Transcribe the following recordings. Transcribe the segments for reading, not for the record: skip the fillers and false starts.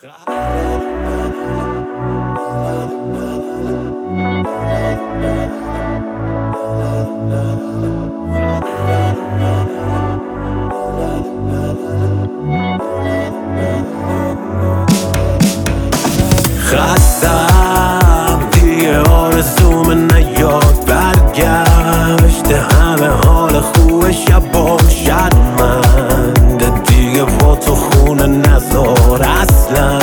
خستم دیگه آرزوم نیاد برگشت همه حال خوب شبام شرمنده دیگه با تو خونه نذار اصلا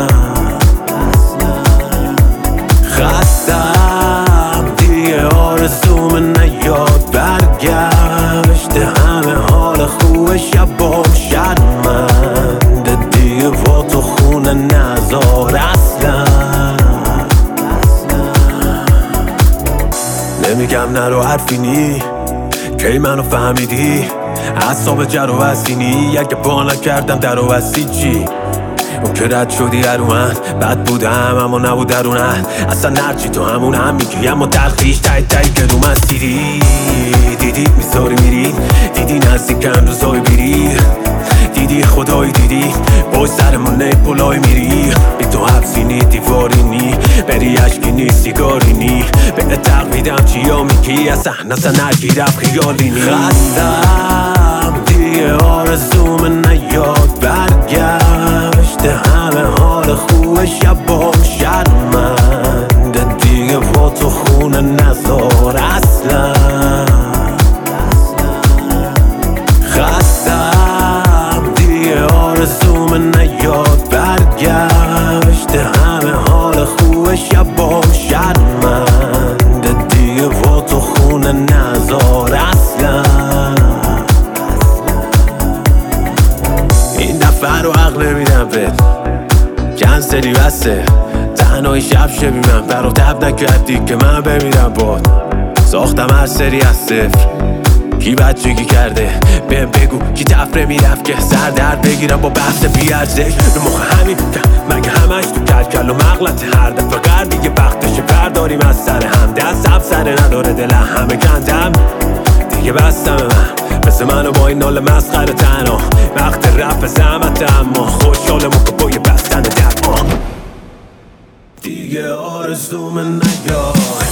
خستم دیگه آرزوم نیاد برگشت همه حال خوب شبام شرمنده دیگه با تو خونه نذار اصلا نمیگم نرو حرفی نی کی منو فهمیدی اعصاب جر و وسینی اگه با نکردم در و وسی چی اون که رد شدی رو من بد بودم اما نبود درونن اصلا نرچی تو همون هم میگی اما تلخیش تایی که رو من دیدی میذاری میری دیدی نزدیکم روزای بیری دیدی خدایی دیدی باید سرمون نیپولای میری بی تو حبسی نی دیواری نی بری عشقی نی سیگاری نی به تقویدم چیا میگی اصلا نگیرم خیالی نی خستم دیگه آرزوم نیاد برگشت همه حال خوب شبام شرمنده دیگه با تو خونه نذار اصلا خستم دیگه آرزوم نیاد برگشت همه حال خوب شبام شرمنده دیگه با تو خونه نذار اصلا این دفعه رو عقل نمیدم بهت کنسلی بسته تنهایی شب شبی من برا تب نکردی که من بمیرم باد ساختم هر سری از صفر کی بچگی کرده بهم بگو کی تفره میرفت که سر درد بگیرم با بحث بیارزش رو مخ همین مگه همش تو کلکل و مغلط هر دفعه قردی که وقتش برداریم از سر هم دستم سر نداره دل همه کندم دیگه بستم من مثل منو با این نال مسخره تنها وقت رفت زحمت اما خوشحالم که با یه بستن درمان دیگه آرزوم نیاد